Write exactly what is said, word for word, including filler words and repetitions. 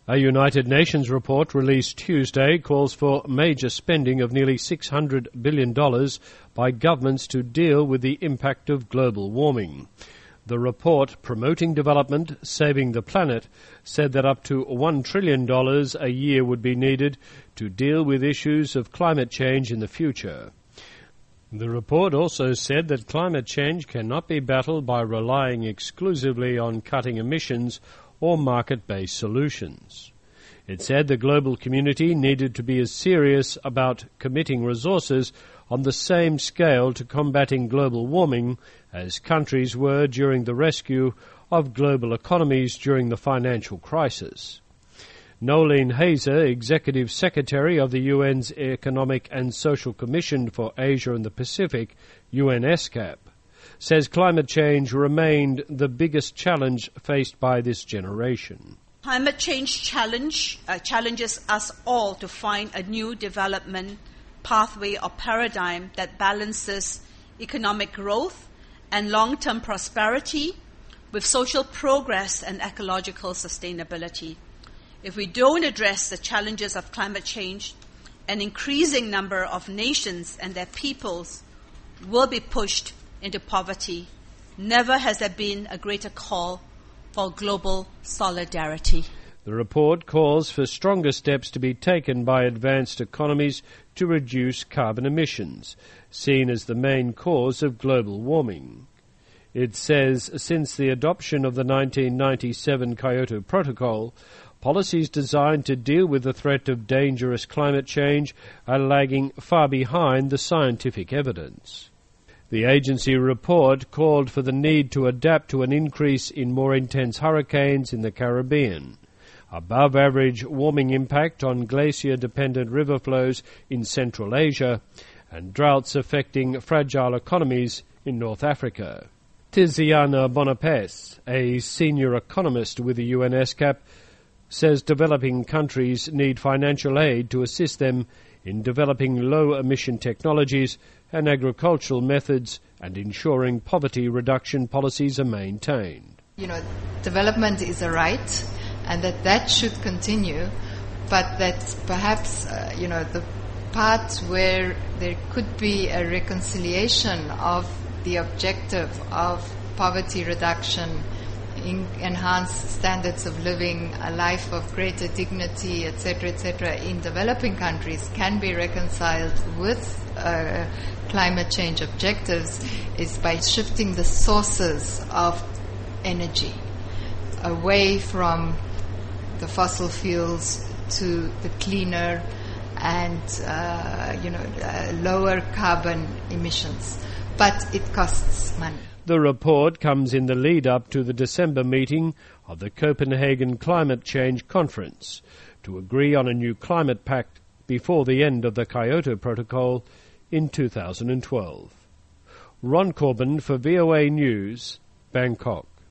A United Nations report released Tuesday calls for major spending of nearly six hundred billion dollars by governments to deal with the impact of global warming. The report, Promoting Development, Saving the Planet, said that up to one trillion dollars a year would be needed to deal with issues of climate change in the future. The report also said that climate change cannot be battled by relying exclusively on cutting emissions or market-based solutions. It said the global community needed to be as serious about committing resources on the same scale to combating global warming as countries were during the rescue of global economies during the financial crisis. Noeleen Heyzer, Executive Secretary of the U N's Economic and Social Commission for Asia and the Pacific, U N ESCAP, says climate change remained the biggest challenge faced by this generation. Climate change challenge uh, challenges us all to find a new development pathway or paradigm that balances economic growth and long-term prosperity with social progress and ecological sustainability. If we don't address the challenges of climate change, an increasing number of nations and their peoples will be pushed into poverty. Never has there been a greater call for global solidarity. The report calls for stronger steps to be taken by advanced economies to reduce carbon emissions, seen as the main cause of global warming. It says since the adoption of the nineteen ninety-seven Kyoto Protocol, policies designed to deal with the threat of dangerous climate change are lagging far behind the scientific evidence. The agency report called for the need to adapt to an increase in more intense hurricanes in the Caribbean, above-average warming impact on glacier-dependent river flows in Central Asia, and droughts affecting fragile economies in North Africa. Tiziana Bonapes, a senior economist with the U N ESCAP, says developing countries need financial aid to assist them in developing low-emission technologies and agricultural methods and ensuring poverty reduction policies are maintained. You know, development is a right, and that that should continue, but that perhaps, uh, you know, the part where there could be a reconciliation of the objective of poverty reduction, in enhanced standards of living, a life of greater dignity, et cetera, et cetera, in developing countries can be reconciled with uh, climate change objectives is by shifting the sources of energy away from the fossil fuels to the cleaner and uh, you know uh, lower carbon emissions. But it costs money. The report comes in the lead-up to the December meeting of the Copenhagen Climate Change Conference to agree on a new climate pact before the end of the Kyoto Protocol in two thousand twelve. Ron Corbin for V O A News, Bangkok.